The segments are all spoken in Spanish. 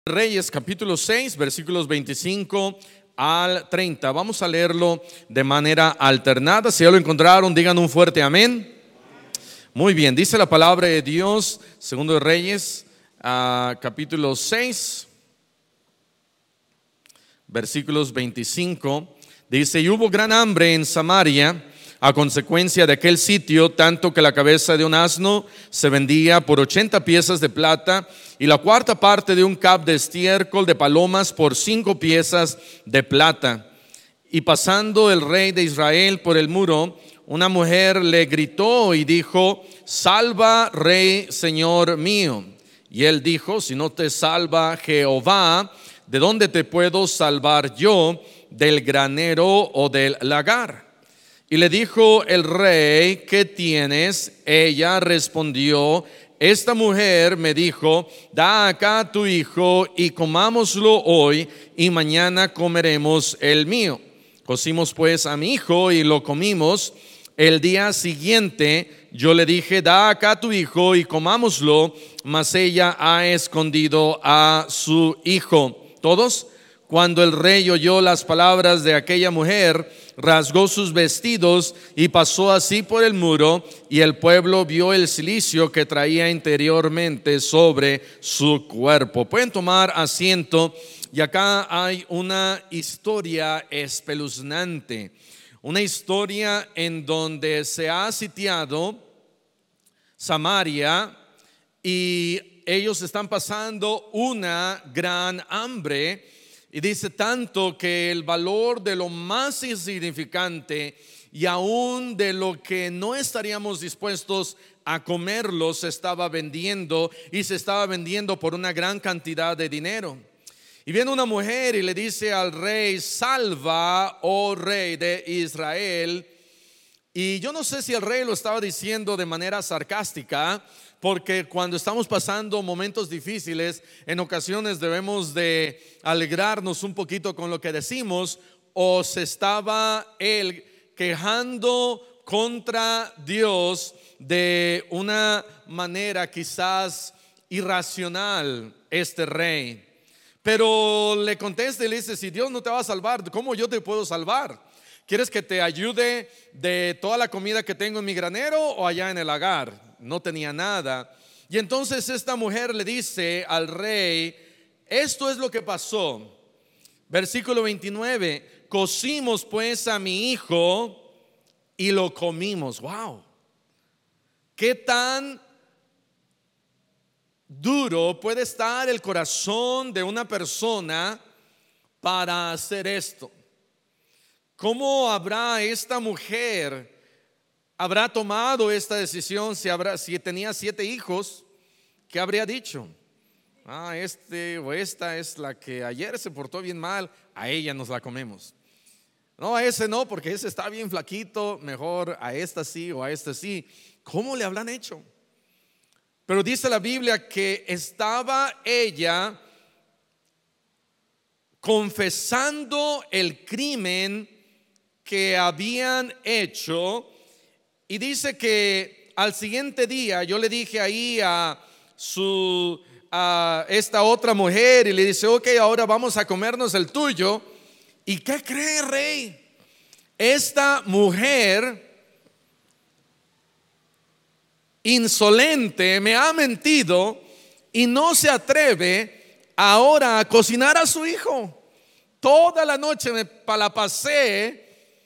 Reyes capítulo 6 versículos 25 al 30. Vamos a leerlo de manera alternada. Si ya lo encontraron, digan un fuerte amén. Muy bien, dice la palabra de Dios, segundo de Reyes, capítulo 6, versículos 25. Dice: y hubo gran hambre en Samaria a consecuencia de aquel sitio, tanto que la cabeza de un asno se vendía por 80 piezas de plata, y la cuarta parte de un cab de estiércol de palomas por 5 piezas de plata. Y pasando el rey de Israel por el muro, una mujer le gritó y dijo: salva, rey, señor mío. Y él dijo: si no te salva Jehová, ¿de dónde te puedo salvar yo? ¿Del granero o del lagar? Y le dijo el rey: ¿qué tienes? Ella respondió: esta mujer me dijo: da acá tu hijo y comámoslo hoy, y mañana comeremos el mío. Cocimos pues a mi hijo y lo comimos. El día siguiente yo le dije: da acá tu hijo y comámoslo, mas ella ha escondido a su hijo. Todos. Cuando el rey oyó las palabras de aquella mujer, rasgó sus vestidos y pasó así por el muro, y el pueblo vio el cilicio que traía interiormente sobre su cuerpo. Pueden tomar asiento. Y acá hay una historia espeluznante, una historia en donde se ha sitiado Samaria y ellos están pasando una gran hambre. Y dice tanto que el valor de lo más insignificante y aún de lo que no estaríamos dispuestos a comerlo se estaba vendiendo, y se estaba vendiendo por una gran cantidad de dinero. Y viene una mujer y le dice al rey: salva, oh rey de Israel. Y yo no sé si el rey lo estaba diciendo de manera sarcástica, porque cuando estamos pasando momentos difíciles, en ocasiones debemos de alegrarnos un poquito con lo que decimos, o se estaba él quejando contra Dios de una manera quizás irracional, este rey. Pero le contesta y le dice: si Dios no te va a salvar, ¿cómo yo te puedo salvar? ¿Quieres que te ayude de toda la comida que tengo en mi granero o allá en el lagar? No tenía nada. Y entonces esta mujer le dice al rey: esto es lo que pasó. Versículo 29: cocimos pues a mi hijo y lo comimos. Wow, qué tan duro puede estar el corazón de una persona para hacer esto. ¿Cómo habrá esta mujer tomado esta decisión? Si tenía 7 hijos, ¿qué habría dicho? Este o esta es la que ayer se portó bien mal, a ella nos la comemos. No, a ese no, porque ese está bien flaquito, mejor a esta sí o a este sí. ¿Cómo le habrán hecho? Pero dice la Biblia que estaba ella confesando el crimen que habían hecho. Y dice que al siguiente día yo le dije ahí a esta otra mujer, y le dice: ok, ahora vamos a comernos el tuyo. ¿Y qué cree, rey? Esta mujer insolente me ha mentido y no se atreve ahora a cocinar a su hijo. Toda la noche me la pasé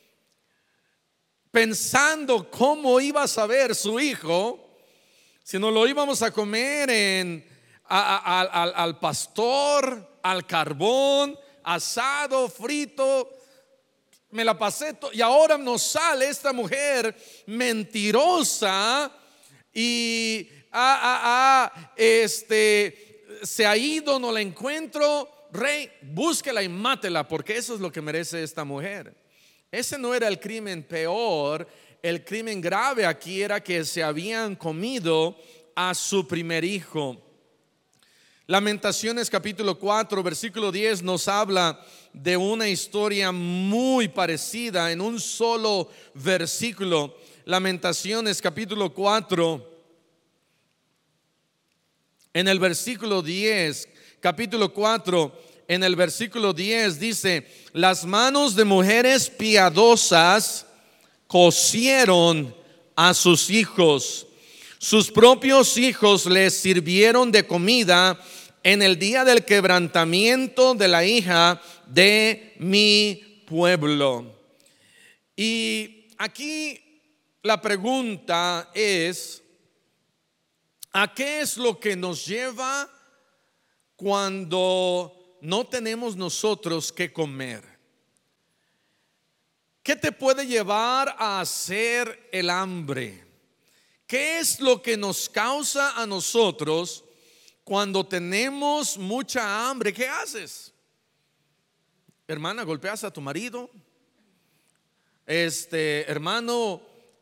pensando cómo iba a saber su hijo si no lo íbamos a comer al pastor, al carbón, asado, frito. Me la pasé y ahora nos sale esta mujer mentirosa y se ha ido, no la encuentro. Rey, búsquela y mátela, porque eso es lo que merece esta mujer. Ese no era el crimen peor. El crimen grave aquí era que se habían comido a su primer hijo. Lamentaciones capítulo 4 versículo 10 nos habla de una historia muy parecida en un solo versículo. Lamentaciones capítulo 4, en el versículo 10: capítulo 4, en el versículo 10 dice: las manos de mujeres piadosas cocieron a sus hijos. Sus propios hijos les sirvieron de comida en el día del quebrantamiento de la hija de mi pueblo. Y aquí la pregunta es: ¿a qué es lo que nos lleva cuando no tenemos nosotros que comer? ¿Qué te puede llevar a hacer el hambre? ¿Qué es lo que nos causa a nosotros cuando tenemos mucha hambre? ¿Qué haces? Hermana, golpeas a tu marido. Hermano,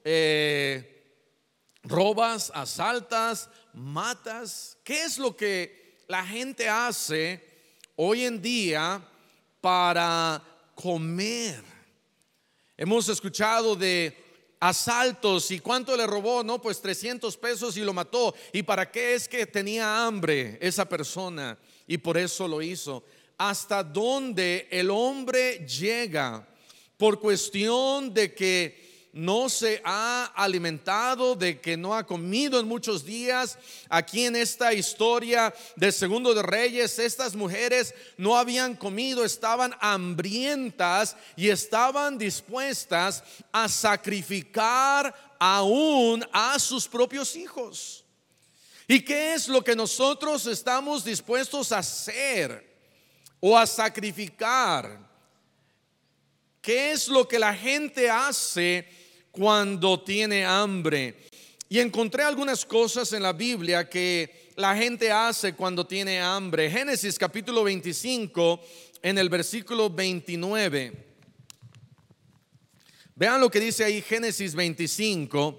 robas, asaltas, matas. ¿Qué es lo que la gente hace hoy en día para comer? Hemos escuchado de asaltos. ¿Y cuánto le robó? No, pues 300 pesos y lo mató. ¿Y para qué? Es que tenía hambre esa persona y por eso lo hizo. ¿Hasta dónde el hombre llega por cuestión de que no se ha alimentado, de que no ha comido en muchos días? Aquí en esta historia de Segundo de Reyes, estas mujeres no habían comido, estaban hambrientas y estaban dispuestas a sacrificar aún a sus propios hijos. ¿Y qué es lo que nosotros estamos dispuestos a hacer o a sacrificar? ¿Qué es lo que la gente hace cuando tiene hambre? Y encontré algunas cosas en la Biblia que la gente hace cuando tiene hambre. Génesis capítulo 25, en el versículo 29. Vean lo que dice ahí Génesis 25.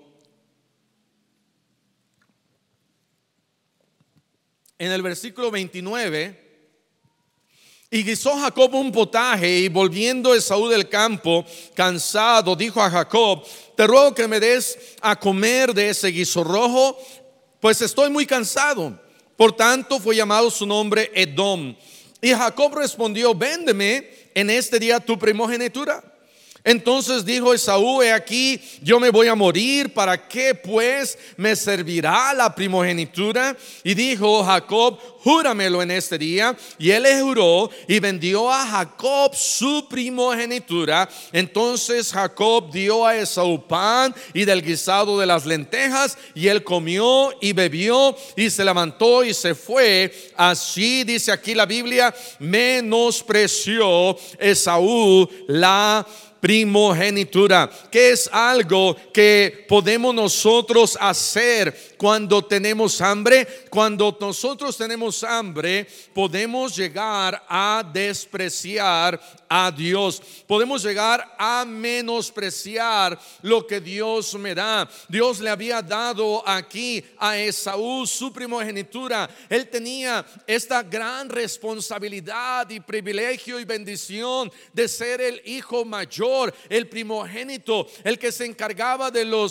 En el versículo 29. Y guisó Jacob un potaje, y volviendo Esaú del campo, cansado, dijo a Jacob: te ruego que me des a comer de ese guiso rojo, pues estoy muy cansado. Por tanto fue llamado su nombre Edom. Y Jacob respondió: véndeme en este día tu primogenitura. Entonces dijo Esaú: he aquí, yo me voy a morir, ¿para qué pues me servirá la primogenitura? Y dijo Jacob: júramelo en este día. Y él le juró y vendió a Jacob su primogenitura. Entonces Jacob dio a Esaú pan y del guisado de las lentejas, y él comió y bebió y se levantó y se fue. Así dice aquí la Biblia: menospreció Esaú la primogenitura, que es algo que podemos nosotros hacer cuando tenemos hambre. Cuando nosotros tenemos hambre, podemos llegar a despreciar a Dios. Podemos llegar a menospreciar lo que Dios me da. Dios le había dado aquí a Esaú su primogenitura. Él tenía esta gran responsabilidad y privilegio y bendición de ser el hijo mayor, el primogénito, el que se encargaba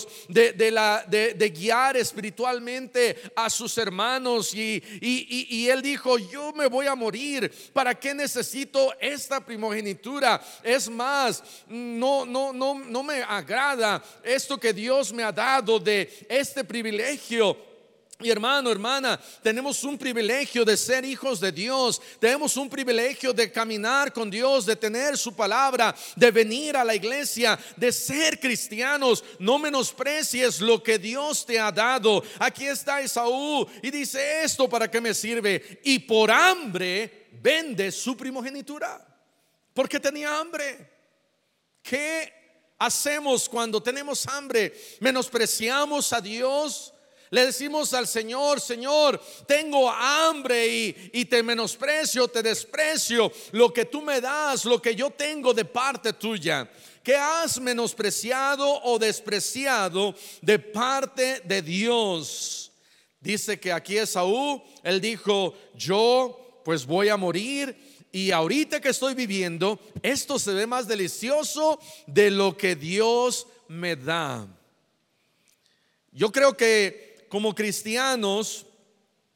de guiar espiritualmente a sus hermanos. Y él dijo: yo me voy a morir, ¿para qué necesito esta primogenitura? Es más, no me agrada esto que Dios me ha dado de este privilegio. Y hermano, hermana, tenemos un privilegio de ser hijos de Dios. Tenemos un privilegio de caminar con Dios, de tener su palabra, de venir a la iglesia, de ser cristianos. No menosprecies lo que Dios te ha dado. Aquí está Esaú y dice: esto para qué me sirve. Y por hambre vende su primogenitura, porque tenía hambre. ¿Qué hacemos cuando tenemos hambre? Menospreciamos a Dios. Le decimos al Señor: Señor, tengo hambre y te menosprecio, te desprecio lo que tú me das, lo que yo tengo de parte tuya. ¿Qué has menospreciado o despreciado de parte de Dios? Dice que aquí Esaú, él dijo: yo pues voy a morir, y ahorita que estoy viviendo, esto se ve más delicioso de lo que Dios me da. Yo creo que como cristianos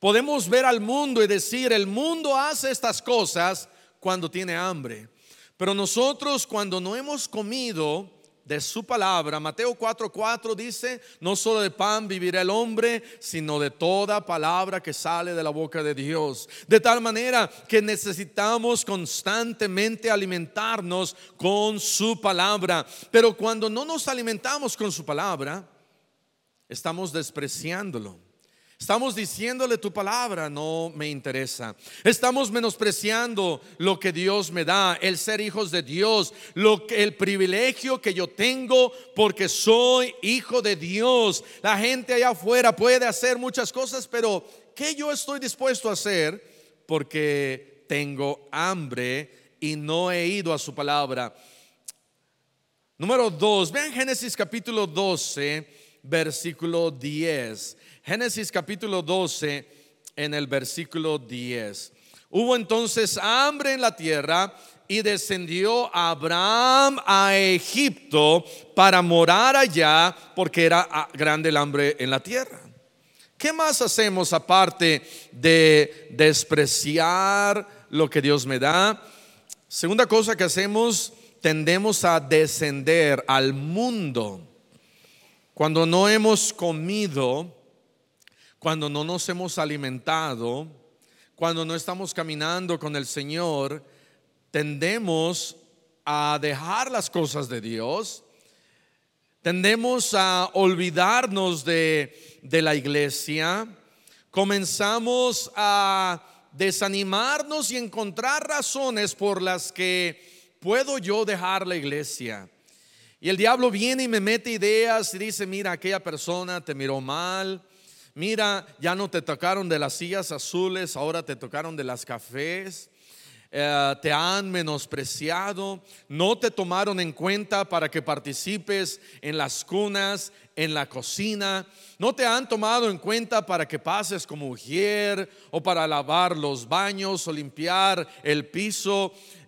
Podemos ver al mundo y decir, el mundo hace estas cosas cuando tiene hambre. Pero nosotros, cuando no hemos comido de su palabra, Mateo 4:4 dice, no solo de pan vivirá el hombre, sino de toda palabra que sale de la boca de Dios. De tal manera que necesitamos constantemente alimentarnos con su palabra. Pero cuando no nos alimentamos con su palabra, estamos despreciándolo. Estamos diciéndole, tu palabra no me interesa. Estamos menospreciando lo que Dios me da, el ser hijos de Dios, el privilegio que yo tengo porque soy hijo de Dios. La gente allá afuera puede hacer muchas cosas, pero ¿qué yo estoy dispuesto a hacer? Porque tengo hambre y no he ido a su palabra. Número 2, vean Génesis capítulo 12, versículo 10. Génesis capítulo 12 en el versículo 10. Hubo entonces hambre en la tierra y descendió Abraham a Egipto para morar allá porque era grande el hambre en la tierra. ¿Qué más hacemos aparte de despreciar lo que Dios me da? Segunda cosa que hacemos, tendemos a descender al mundo. Cuando no hemos comido, cuando no nos hemos alimentado, cuando no estamos caminando con el Señor, tendemos a dejar las cosas de Dios, tendemos a olvidarnos de la iglesia, comenzamos a desanimarnos y encontrar razones por las que puedo yo dejar la iglesia. Y el diablo viene y me mete ideas y dice, mira, aquella persona te miró mal. Mira, ya no te tocaron de las sillas azules, ahora te tocaron de las cafés. Te han menospreciado, no te tomaron en cuenta para que participes en las cunas, en la cocina, no te han tomado en cuenta para que pases como mujer o para lavar los baños o limpiar el piso.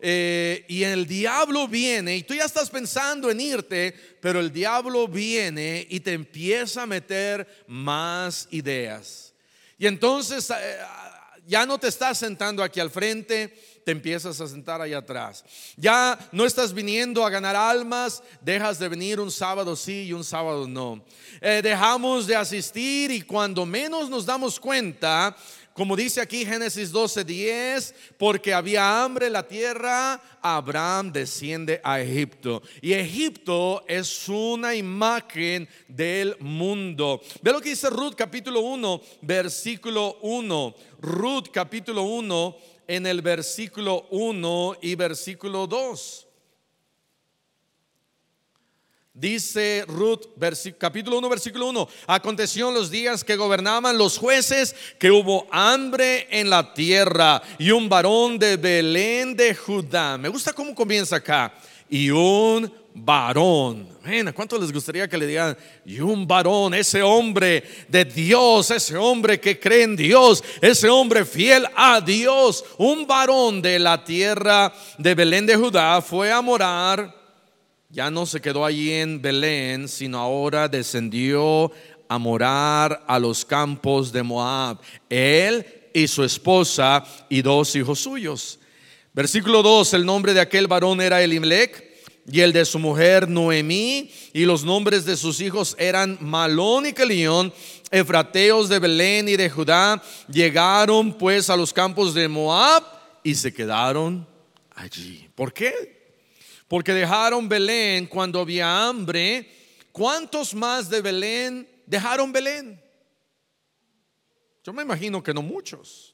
Y el diablo viene y tú ya estás pensando en irte, pero el diablo viene y te empieza a meter más ideas. Y entonces ya no te estás sentando aquí al frente, te empiezas a sentar allá atrás. Ya no estás viniendo a ganar almas, dejas de venir un sábado sí y un sábado no. Dejamos de asistir y cuando menos nos damos cuenta, como dice aquí Génesis 12:10, porque había hambre en la tierra, Abraham desciende a Egipto. Y Egipto es una imagen del mundo. Ve lo que dice Ruth capítulo 1, versículo 1. Ruth capítulo 1 en el versículo 1 y versículo 2. Dice Ruth, capítulo 1, versículo 1. Aconteció en los días que gobernaban los jueces que hubo hambre en la tierra y un varón de Belén de Judá. Me gusta cómo comienza acá. Y un varón. ¿A cuánto les gustaría que le digan? Y un varón, ese hombre de Dios, ese hombre que cree en Dios, ese hombre fiel a Dios. Un varón de la tierra de Belén de Judá fue a morar. Ya no se quedó allí en Belén, sino ahora descendió a morar a los campos de Moab, él y su esposa y 2 hijos suyos. Versículo 2, el nombre de aquel varón era Elimelech y el de su mujer Noemí, y los nombres de sus hijos eran Malón y Kelión, efrateos de Belén y de Judá. Llegaron pues a los campos de Moab y se quedaron allí. ¿Por qué? Porque dejaron Belén cuando había hambre. ¿Cuántos más de Belén dejaron Belén? Yo me imagino que no muchos,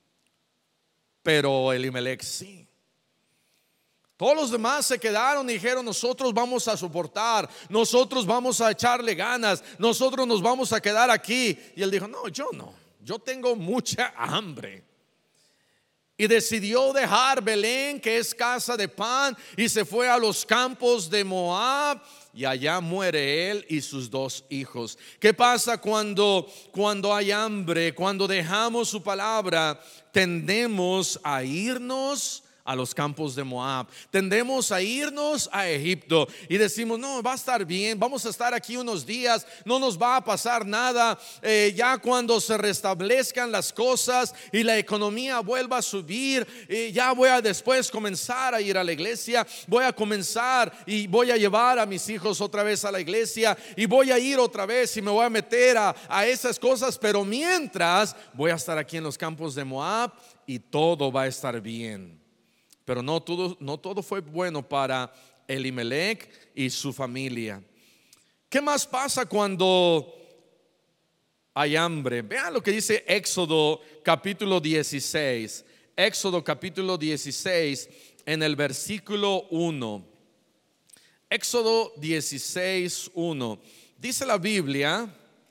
pero Elimelech sí. Todos los demás se quedaron y dijeron, nosotros vamos a soportar, nosotros vamos a echarle ganas, nosotros nos vamos a quedar aquí. Y él dijo, no, yo tengo mucha hambre. Y decidió dejar Belén, que es casa de pan, y se fue a los campos de Moab, y allá muere él y sus 2 hijos. ¿Qué pasa cuando hay hambre? Cuando dejamos su palabra, tendemos a irnos a los campos de Moab. Tendemos a irnos a Egipto y decimos, no, va a estar bien, vamos a estar aquí unos días, no nos va a pasar nada. Ya cuando se restablezcan las cosas y la economía vuelva a subir, ya voy a después comenzar a ir a la iglesia, voy a comenzar y voy a llevar a mis hijos otra vez a la iglesia y voy a ir otra vez y me voy a meter a esas cosas, pero mientras voy a estar aquí en los campos de Moab y todo va a estar bien. Pero no todo fue bueno para Elimelech y su familia. ¿Qué más pasa cuando hay hambre? Vean lo que dice Éxodo capítulo 16. Éxodo capítulo 16 en el versículo 1. Éxodo 16, 1. Dice la Biblia: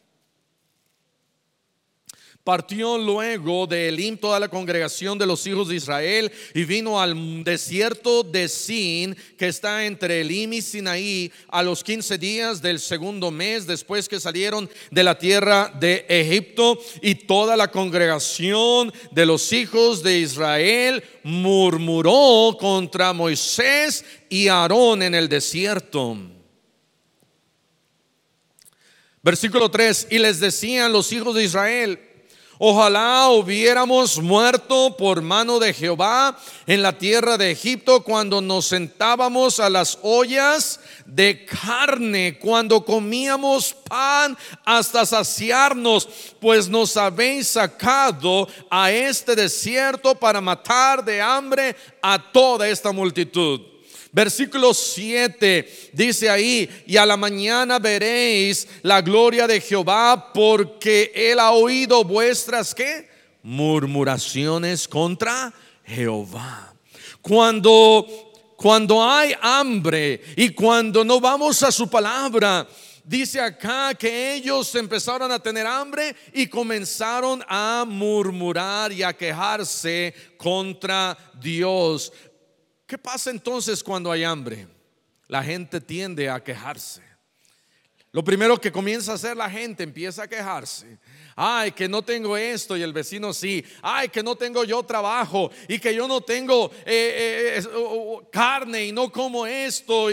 partió luego de Elim toda la congregación de los hijos de Israel y vino al desierto de Sin, que está entre Elim y Sinaí, a los 15 días del segundo mes después que salieron de la tierra de Egipto. Y toda la congregación de los hijos de Israel murmuró contra Moisés y Aarón en el desierto. Versículo 3: y les decían los hijos de Israel: ojalá hubiéramos muerto por mano de Jehová en la tierra de Egipto, cuando nos sentábamos a las ollas de carne, cuando comíamos pan hasta saciarnos, pues nos habéis sacado a este desierto para matar de hambre a toda esta multitud. Versículo 7 dice ahí: y a la mañana veréis la gloria de Jehová, porque él ha oído vuestras ¿qué? Murmuraciones contra Jehová. Cuando hay hambre y cuando no vamos a su palabra, dice acá que ellos empezaron a tener hambre y comenzaron a murmurar y a quejarse contra Dios. ¿Qué pasa entonces cuando hay hambre? La gente tiende a quejarse. Lo primero que comienza a hacer la gente, empieza a quejarse. Ay, que no tengo esto y el vecino sí. Ay, que no tengo yo trabajo y que yo no tengo carne y no como esto.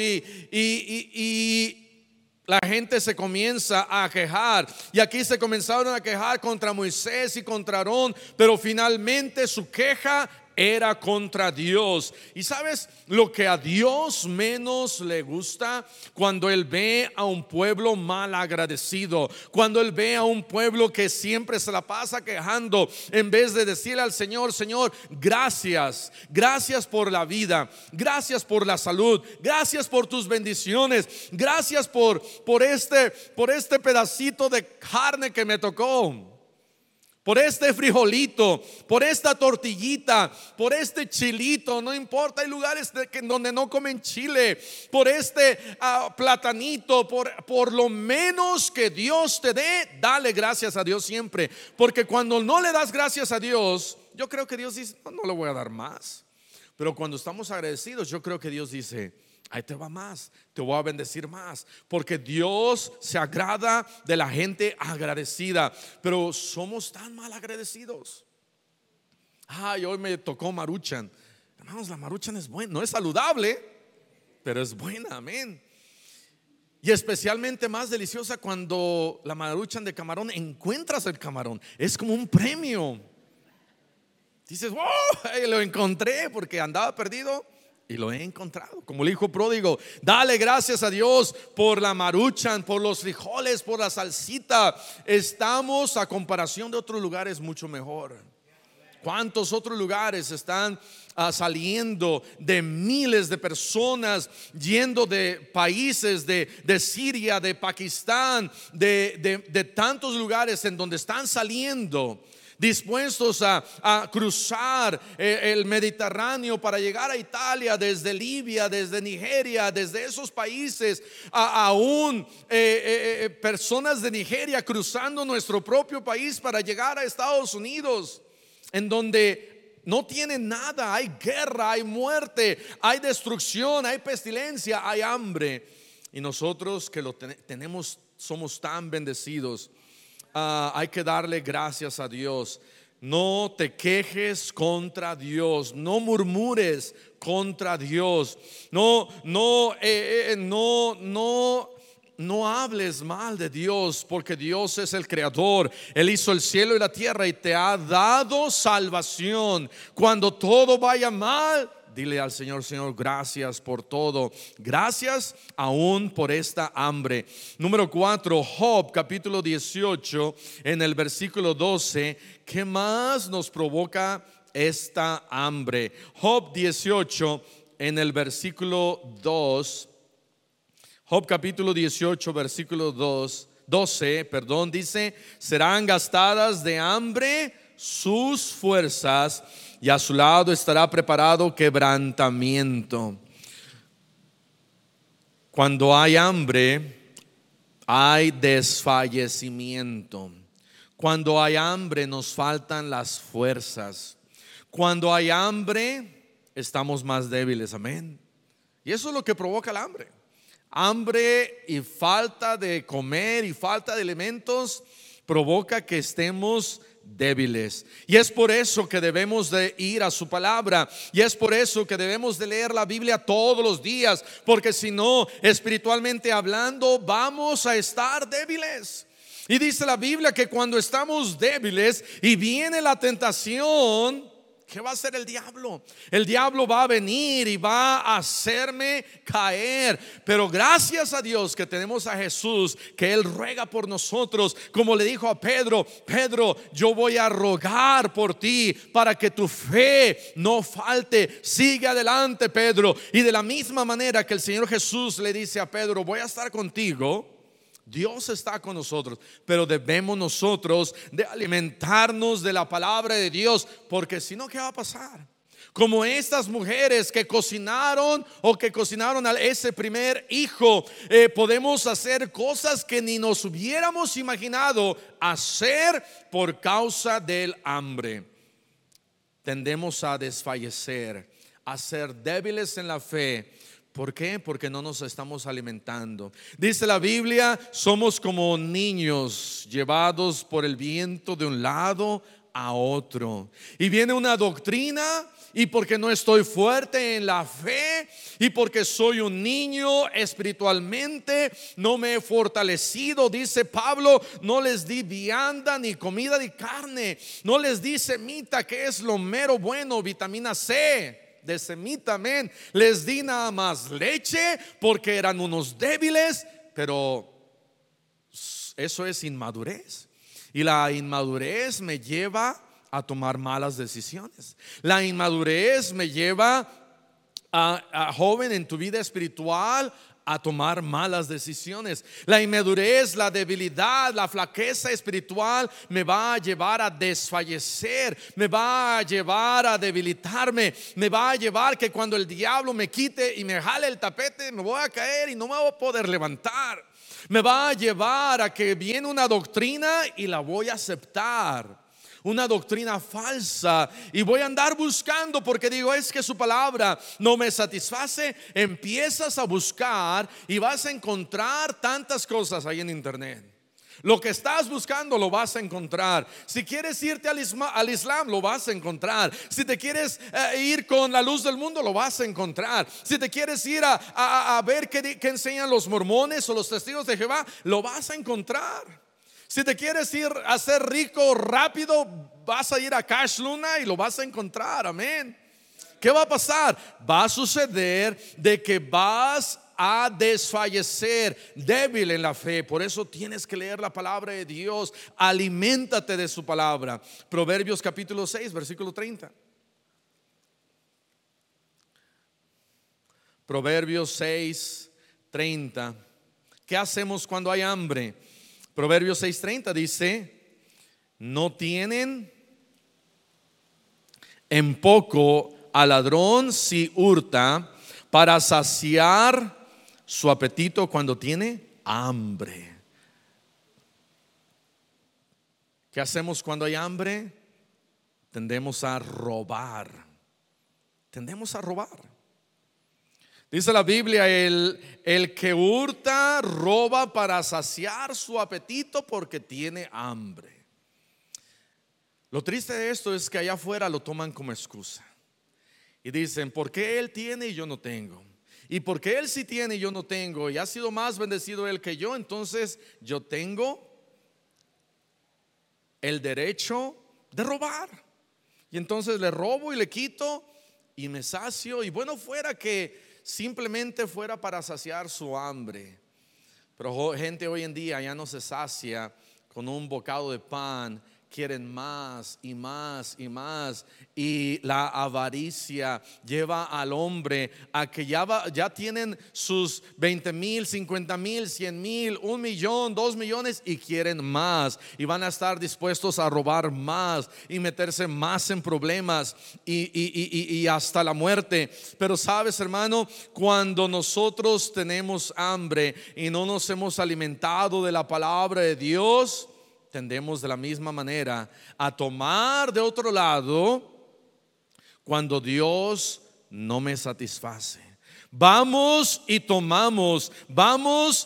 Y la gente se comienza a quejar. Y aquí se comenzaron a quejar contra Moisés y contra Aarón, pero finalmente su queja era contra Dios. Y sabes lo que a Dios menos le gusta: cuando Él ve a un pueblo mal agradecido, cuando Él ve a un pueblo que siempre se la pasa quejando, en vez de decirle al Señor: Señor, gracias, gracias por la vida, gracias por la salud, gracias por tus bendiciones, gracias por este pedacito de carne que me tocó, por este frijolito, por esta tortillita, por este chilito. No importa, hay lugares donde no comen chile. Por este platanito, por lo menos que Dios te dé, dale gracias a Dios siempre. Porque cuando no le das gracias a Dios, yo creo que Dios dice: no le voy a dar más. Pero cuando estamos agradecidos, yo creo que Dios dice: ahí te va más, te voy a bendecir más. Porque Dios se agrada de la gente agradecida. Pero somos tan mal agradecidos. Ay, hoy me tocó Maruchan. Hermanos, la Maruchan es buena. No es saludable, pero es buena, amén. Y especialmente más deliciosa cuando la Maruchan de camarón, encuentras el camarón. Es como un premio. Dices: wow, lo encontré porque andaba perdido y lo he encontrado. Como el hijo pródigo, dale gracias a Dios por la Maruchan, por los frijoles, por la salsita. Estamos, a comparación de otros lugares, mucho mejor. ¿Cuántos otros lugares están saliendo de miles de personas, yendo de países de Siria, de Pakistán, de tantos lugares en donde están saliendo, dispuestos a cruzar el Mediterráneo para llegar a Italia, desde Libia, desde Nigeria, desde esos países, aún personas de Nigeria cruzando nuestro propio país para llegar a Estados Unidos, en donde no tienen nada, hay guerra, hay muerte, hay destrucción, hay pestilencia, hay hambre. Y nosotros que lo tenemos, somos tan bendecidos. Hay que darle gracias a Dios. No te quejes contra Dios, no murmures contra Dios, no hables mal de Dios, porque Dios es el creador. Él hizo el cielo y la tierra y te ha dado salvación. Cuando todo vaya mal, dile al Señor: Señor, gracias por todo, gracias aún por esta hambre. Número 4, Job capítulo 18 en el versículo 12. ¿Qué más nos provoca esta hambre? Job 18 en el versículo 2. Job capítulo 18 versículo 12, dice: serán gastadas de hambre sus fuerzas, y a su lado estará preparado quebrantamiento. Cuando hay hambre, hay desfallecimiento. Cuando hay hambre, nos faltan las fuerzas. Cuando hay hambre, estamos más débiles. Amén. Y eso es lo que provoca el hambre. Hambre y falta de comer y falta de alimentos provoca que estemos débiles. Y es por eso que debemos de ir a su palabra, y es por eso que debemos de leer la Biblia todos los días, porque si no, espiritualmente hablando, vamos a estar débiles. Y dice la Biblia que cuando estamos débiles y viene la tentación, ¿qué va a hacer el diablo? El diablo va a venir y va a hacerme caer. Pero gracias a Dios que tenemos a Jesús, que Él ruega por nosotros. Como le dijo a Pedro: Pedro, yo voy a rogar por ti para que tu fe no falte. Sigue adelante, Pedro. Y de la misma manera que el Señor Jesús le dice a Pedro: voy a estar contigo, Dios está con nosotros, pero debemos nosotros de alimentarnos de la palabra de Dios, porque si no, ¿qué va a pasar? Como estas mujeres que cocinaron a ese primer hijo, podemos hacer cosas que ni nos hubiéramos imaginado hacer por causa del hambre. Tendemos a desfallecer, a ser débiles en la fe. ¿Por qué? Porque no nos estamos alimentando. Dice la Biblia: somos como niños llevados por el viento de un lado a otro. Y viene una doctrina, y porque no estoy fuerte en la fe, y porque soy un niño espiritualmente, no me he fortalecido. Dice Pablo: no les di vianda ni comida de carne, no les di semita, que es lo mero bueno, vitamina C de semita, amén. Les di nada más leche porque eran unos débiles. Pero eso es inmadurez, y la inmadurez me lleva a tomar malas decisiones. La inmadurez me lleva a joven en tu vida espiritual a tomar malas decisiones. La inmadurez, la debilidad, la flaqueza espiritual me va a llevar a desfallecer, me va a llevar a debilitarme, me va a llevar que cuando el diablo me quite y me jale el tapete, me voy a caer y no me voy a poder levantar. Me va a llevar a que viene una doctrina y la voy a aceptar, una doctrina falsa, y voy a andar buscando porque digo: es que su palabra no me satisface. Empiezas a buscar y vas a encontrar tantas cosas ahí en internet. Lo que estás buscando lo vas a encontrar. Si quieres irte al Islam, lo vas a encontrar. Si te quieres ir con la luz del mundo, lo vas a encontrar. Si te quieres ir a ver qué enseñan los mormones o los testigos de Jehová, lo vas a encontrar. Si te quieres ir a ser rico rápido, vas a ir a Cash Luna y lo vas a encontrar. Amén. ¿Qué va a pasar? Va a suceder de que vas a desfallecer, débil en la fe. Por eso tienes que leer la palabra de Dios. Aliméntate de su palabra. Proverbios capítulo 6 versículo 30. Proverbios 6, 30. ¿Qué hacemos cuando hay hambre? Proverbios 6:30 dice: no tienen en poco al ladrón si hurta, para saciar su apetito cuando tiene hambre. ¿Qué hacemos cuando hay hambre? Tendemos a robar. Dice la Biblia: el que hurta roba para saciar su apetito porque tiene hambre. Lo triste de esto es que allá afuera lo toman como excusa y dicen: ¿por qué él tiene y yo no tengo? ¿Y por qué él sí tiene y yo no tengo? Y ha sido más bendecido él que yo, entonces yo tengo el derecho de robar. Y entonces le robo y le quito y me sacio. Y bueno, fuera que simplemente fuera para saciar su hambre. Pero gente hoy en día ya no se sacia con un bocado de pan, quieren más y más y más. Y la avaricia lleva al hombre a que ya tienen sus 20,000, 50,000, 100,000, 1,000,000, 2,000,000 y quieren más. Y van a estar dispuestos a robar más y meterse más en problemas y hasta la muerte. Pero sabes, hermano, cuando nosotros tenemos hambre y no nos hemos alimentado de la palabra de Dios, tendemos de la misma manera a tomar de otro lado cuando Dios no me satisface. Vamos y tomamos, vamos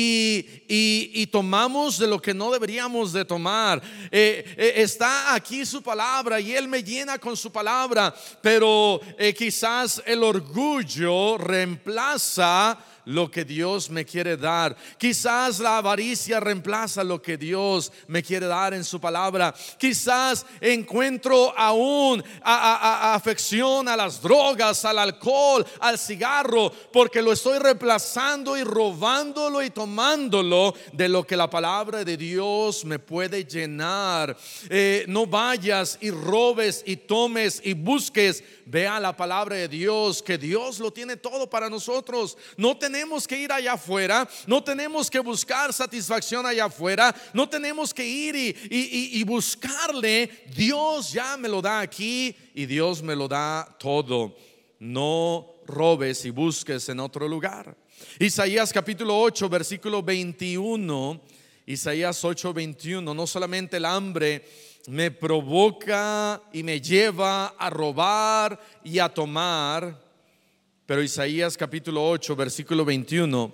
y tomamos de lo que no deberíamos de tomar. Está aquí su palabra y Él me llena con su palabra, pero quizás el orgullo reemplaza lo que Dios me quiere dar. Quizás la avaricia reemplaza lo que Dios me quiere dar en su palabra. Quizás encuentro aún afección a las drogas, al alcohol, al cigarro, porque lo estoy reemplazando y robándolo y tomándolo de lo que la palabra de Dios me puede llenar. No vayas y robes y tomes y busques. Vea la palabra de Dios, que Dios lo tiene todo para nosotros. No tenemos que ir allá afuera, no tenemos que buscar satisfacción allá afuera, no tenemos que ir y buscarle. Dios ya me lo da aquí y Dios me lo da todo. No robes y busques en otro lugar. Isaías capítulo 8 versículo 21. Isaías 8:21. No solamente el hambre me provoca y me lleva a robar y a tomar, pero Isaías capítulo 8 versículo 21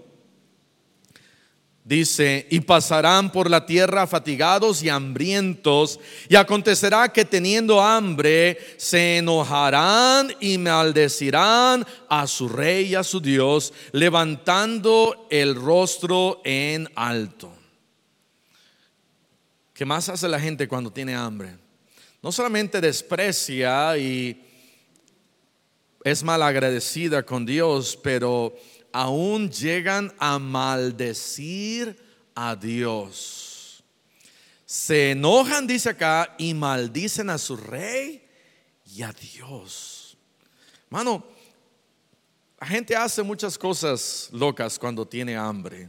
dice: y pasarán por la tierra fatigados y hambrientos, y acontecerá que teniendo hambre se enojarán y maldecirán a su rey y a su Dios, levantando el rostro en alto. ¿Qué más hace la gente cuando tiene hambre? No solamente desprecia y es malagradecida con Dios, pero aún llegan a maldecir a Dios. Se enojan, dice acá, y maldicen a su rey y a Dios. Hermano, la gente hace muchas cosas locas cuando tiene hambre.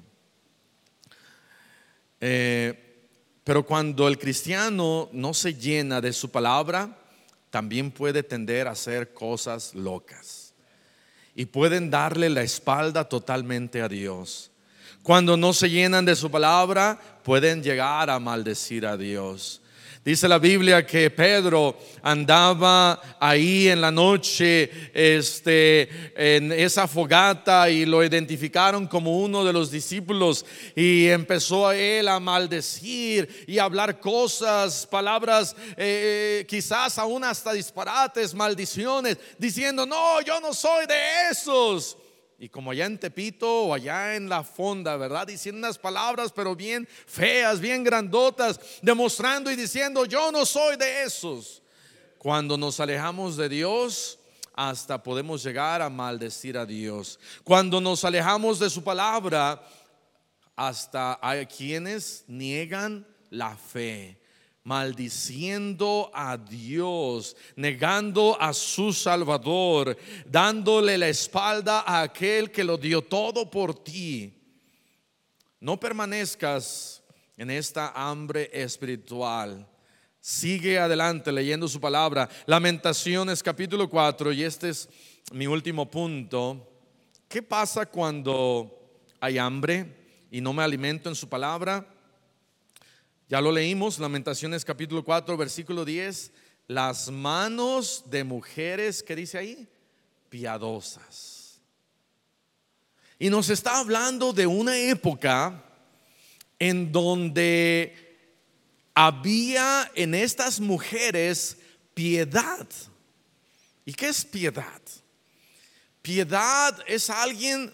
Pero cuando el cristiano no se llena de su palabra, también puede tender a hacer cosas locas y pueden darle la espalda totalmente a Dios. Cuando no se llenan de su palabra, pueden llegar a maldecir a Dios. Dice la Biblia que Pedro andaba ahí en la noche en esa fogata y lo identificaron como uno de los discípulos, y empezó a él a maldecir y a hablar cosas, palabras quizás aún hasta disparates, maldiciones, diciendo: no, yo no soy de esos. Y como allá en Tepito o allá en la fonda, ¿verdad? Diciendo unas palabras pero bien feas, bien grandotas, demostrando y diciendo: yo no soy de esos. Cuando nos alejamos de Dios, hasta podemos llegar a maldecir a Dios. Cuando nos alejamos de su palabra, hasta hay quienes niegan la fe, maldiciendo a Dios, negando a su Salvador, dándole la espalda a aquel que lo dio todo por ti. No permanezcas en esta hambre espiritual. Sigue adelante leyendo su palabra. Lamentaciones capítulo 4, y este es mi último punto. ¿Qué pasa cuando hay hambre y no me alimento en su palabra? Ya lo leímos, Lamentaciones capítulo 4 versículo 10. Las manos de mujeres, ¿qué dice ahí? Piadosas. Y nos está hablando de una época en donde había en estas mujeres piedad. ¿Y qué es piedad? Piedad es alguien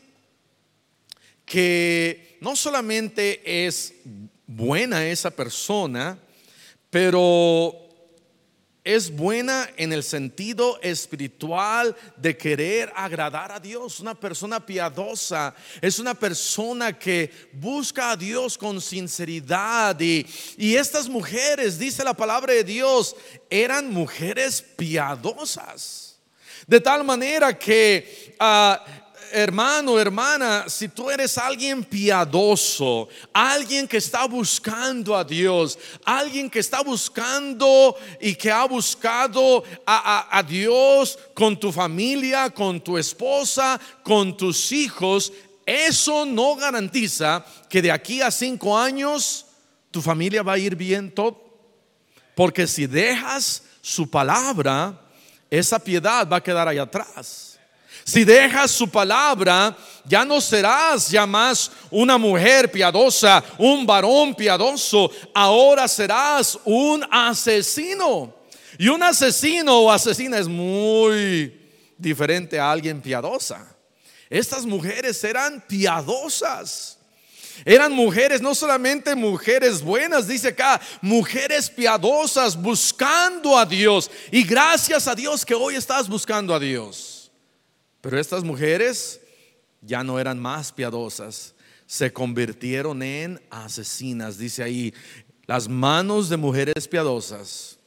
que no solamente es buena esa persona, pero es buena en el sentido espiritual de querer agradar a Dios. Una persona piadosa es una persona que busca a Dios con sinceridad. Y estas mujeres, dice la palabra de Dios, eran mujeres piadosas. De tal manera que hermano, hermana, si tú eres alguien piadoso, alguien que está buscando a Dios, alguien que está buscando y que ha buscado a Dios con tu familia, con tu esposa, con tus hijos, eso no garantiza que de aquí a 5 años tu familia va a ir bien todo. Porque si dejas su palabra, esa piedad va a quedar allá atrás. Si dejas su palabra, ya no serás ya más una mujer piadosa, un varón piadoso. Ahora serás un asesino. Y un asesino o asesina es muy diferente a alguien piadosa. Estas mujeres eran piadosas. Eran mujeres, no solamente mujeres buenas, dice acá, mujeres piadosas buscando a Dios. Y gracias a Dios que hoy estás buscando a Dios. Pero estas mujeres ya no eran más piadosas, se convirtieron en asesinas. Dice ahí, las manos de mujeres piadosas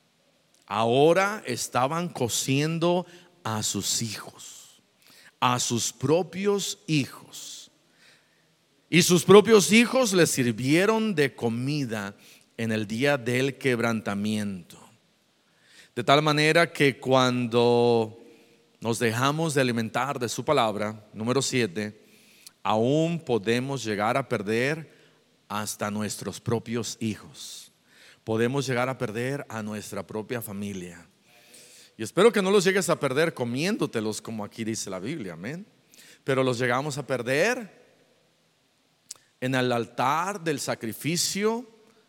ahora estaban cosiendo a sus hijos, a sus propios hijos. Y sus propios hijos les sirvieron de comida en el día del quebrantamiento. De tal manera que cuando nos dejamos de alimentar de su palabra, número 7, aún podemos llegar a perder hasta nuestros propios hijos. Podemos llegar a perder a nuestra propia familia. Y espero que no los llegues a perder comiéndotelos, como aquí dice la Biblia, amén. Pero los llegamos a perder en el altar del sacrificio,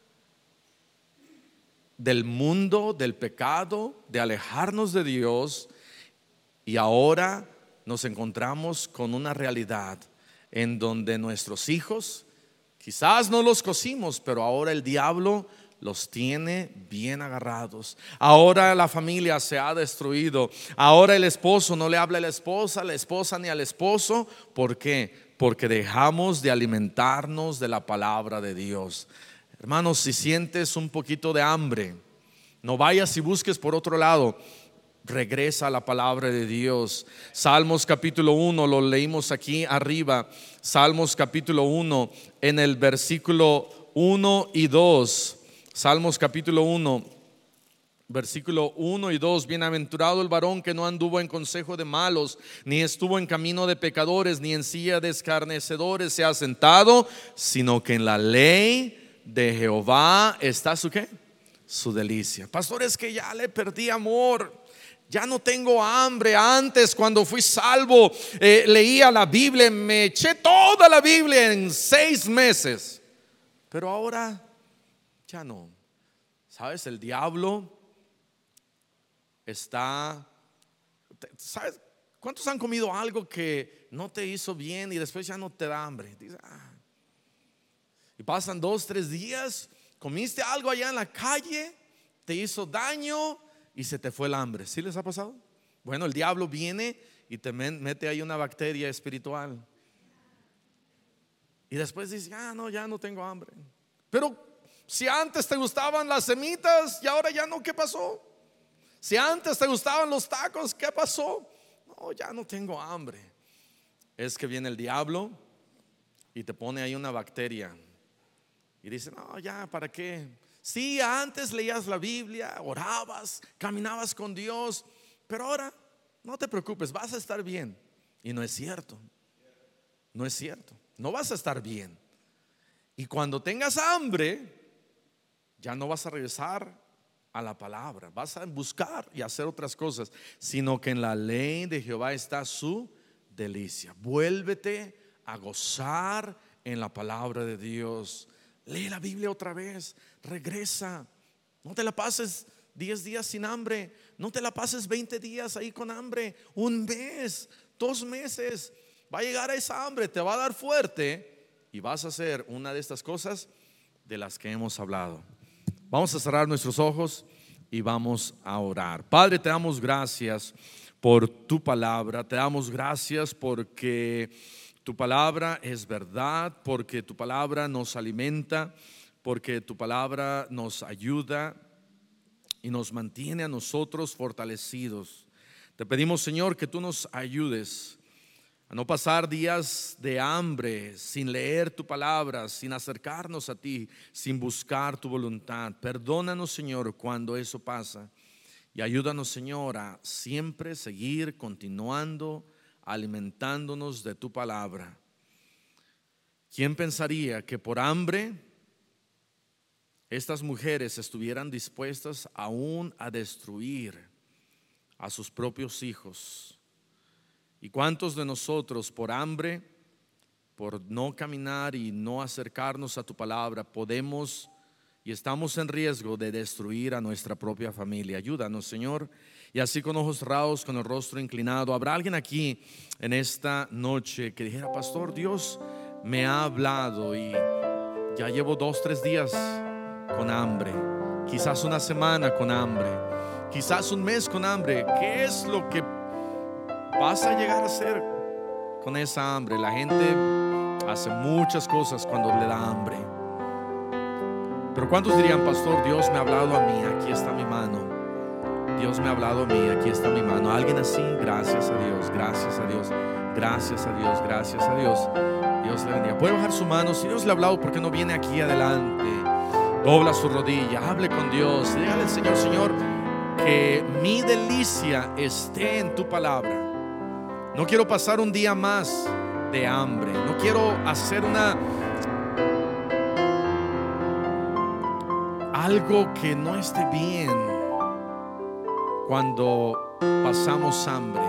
del mundo, del pecado, de alejarnos de Dios. Y ahora nos encontramos con una realidad en donde nuestros hijos, quizás no los cocimos, pero ahora el diablo los tiene bien agarrados. Ahora la familia se ha destruido. Ahora el esposo no le habla a la esposa ni al esposo. ¿Por qué? Porque dejamos de alimentarnos de la palabra de Dios. Hermanos, si sientes un poquito de hambre, no vayas y busques por otro lado. Regresa a la palabra de Dios. Salmos capítulo 1, lo leímos aquí arriba. Salmos capítulo 1, en el versículo 1 y 2. Salmos capítulo 1, versículo 1 y 2. Bienaventurado el varón que no anduvo en consejo de malos, ni estuvo en camino de pecadores, ni en silla de escarnecedores se ha sentado, sino que en la ley de Jehová está su ¿qué? Su delicia. Pastor, es que ya le perdí amor. Ya no tengo hambre. Antes, cuando fui salvo, leía la Biblia, me eché toda la Biblia en 6 meses. Pero ahora ya no. ¿Sabes? El diablo está. ¿Sabes? ¿Cuántos han comido algo que no te hizo bien y después ya no te da hambre? Dice, y pasan 2, 3 días, comiste algo allá en la calle, te hizo daño y se te fue el hambre. ¿Sí les ha pasado? Bueno, el diablo viene y te mete ahí una bacteria espiritual. Y después dice, no, ya no tengo hambre. Pero si antes te gustaban las semitas y ahora ya no, ¿qué pasó? Si antes te gustaban los tacos, ¿qué pasó? No, ya no tengo hambre. Es que viene el diablo y te pone ahí una bacteria. Y dice, no, ya, ¿para qué? Sí, antes leías la Biblia, orabas, caminabas con Dios, pero ahora no te preocupes, vas a estar bien. Y no es cierto. No es cierto. No vas a estar bien. Y cuando tengas hambre, ya no vas a regresar a la palabra, vas a buscar y hacer otras cosas, sino que en la ley de Jehová está su delicia. Vuélvete a gozar en la palabra de Dios. Lee la Biblia otra vez. regresa. No te la pases 10 días sin hambre, no te la pases 20 días ahí con hambre, un mes, 2 meses. Va a llegar a esa hambre, te va a dar fuerte y vas a hacer una de estas cosas de las que hemos hablado. Vamos a cerrar nuestros ojos y vamos a orar. Padre, te damos gracias por tu palabra, te damos gracias porque tu palabra es verdad, porque tu palabra nos alimenta, porque tu palabra nos ayuda y nos mantiene a nosotros fortalecidos. Te pedimos, Señor, que tú nos ayudes a no pasar días de hambre sin leer tu palabra, sin acercarnos a ti, sin buscar tu voluntad. Perdónanos, Señor, cuando eso pasa, y ayúdanos, Señor, a siempre seguir continuando alimentándonos de tu palabra. ¿Quién pensaría que por hambre estas mujeres estuvieran dispuestas aún a destruir a sus propios hijos? ¿Y cuántos de nosotros por hambre, por no caminar y no acercarnos a tu palabra, podemos y estamos en riesgo de destruir a nuestra propia familia? Ayúdanos, Señor. Y así, con ojos cerrados, con el rostro inclinado, ¿habrá alguien aquí en esta noche que dijera: pastor, Dios me ha hablado y ya llevo 2, 3 días con hambre, quizás una semana con hambre, quizás un mes con hambre? ¿Qué es lo que vas a llegar a hacer con esa hambre? La gente hace muchas cosas cuando le da hambre, pero ¿cuántos dirían: pastor, Dios me ha hablado a mí, aquí está mi mano? Dios me ha hablado a mí, aquí está mi mano. ¿Alguien así? Gracias a Dios, gracias a Dios, gracias a Dios, gracias a Dios. Dios le bendiga. Puede bajar su mano. Si Dios le ha hablado, ¿por qué no viene aquí adelante? Dobla su rodilla, hable con Dios, dígale al Señor: Señor, que mi delicia esté en tu palabra. No quiero pasar un día más de hambre, no quiero hacer algo que no esté bien cuando pasamos hambre.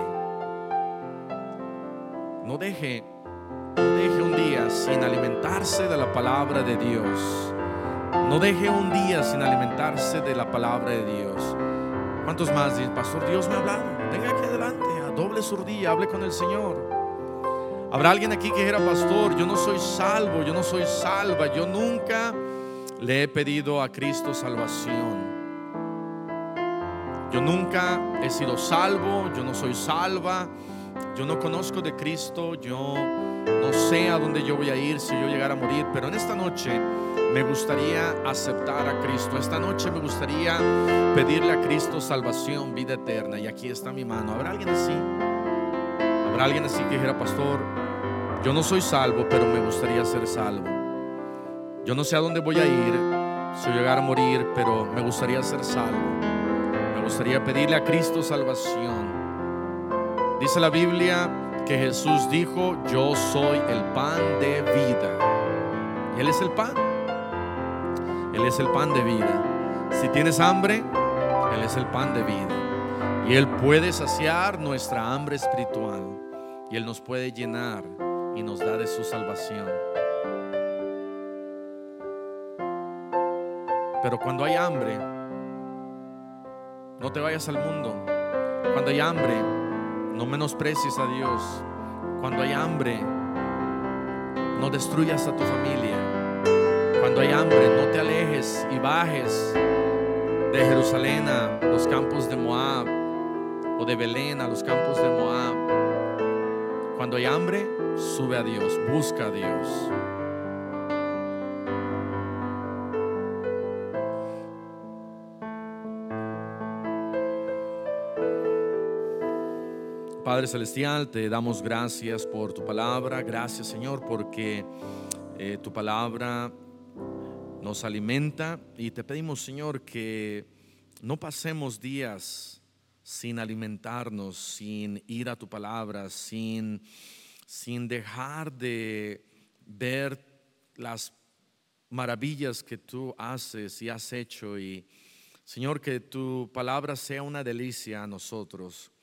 No deje un día sin alimentarse de la palabra de Dios. No deje un día sin alimentarse de la palabra de Dios. ¿Cuántos más dicen: pastor, Dios me ha hablado? Venga aquí adelante, doble su rodilla, hable con el Señor. Habrá alguien aquí que dijera: pastor, yo no soy salvo, yo no soy salva, yo nunca le he pedido a Cristo salvación. Yo nunca he sido salvo, yo no soy salva, yo no conozco de Cristo, yo no sé a dónde yo voy a ir si yo llegara a morir, pero en esta noche me gustaría aceptar a Cristo. Esta noche me gustaría pedirle a Cristo salvación, vida eterna, y aquí está mi mano. ¿Habrá alguien así? ¿Habrá alguien así que dijera: pastor, yo no soy salvo, pero me gustaría ser salvo? Yo no sé a dónde voy a ir si yo llegara a morir, pero me gustaría ser salvo. Me gustaría pedirle a Cristo salvación. Dice la Biblia que Jesús dijo: yo soy el pan de vida. Y Él es el pan. Él es el pan de vida. Si tienes hambre, Él es el pan de vida. Y Él puede saciar nuestra hambre espiritual. Y Él nos puede llenar y nos da de su salvación. Pero cuando hay hambre, no te vayas al mundo. Cuando hay hambre, no menosprecies a Dios. Cuando hay hambre, no destruyas a tu familia. Cuando hay hambre, no te alejes y bajes de Jerusalén a los campos de Moab, o de Belén a los campos de Moab. Cuando hay hambre, sube a Dios, busca a Dios. Padre Celestial, te damos gracias por tu palabra. Gracias, Señor, porque tu palabra nos alimenta, y te pedimos, Señor, que no pasemos días sin alimentarnos, sin ir a tu palabra, sin dejar de ver las maravillas que tú haces y has hecho. Y Señor, que tu palabra sea una delicia a nosotros.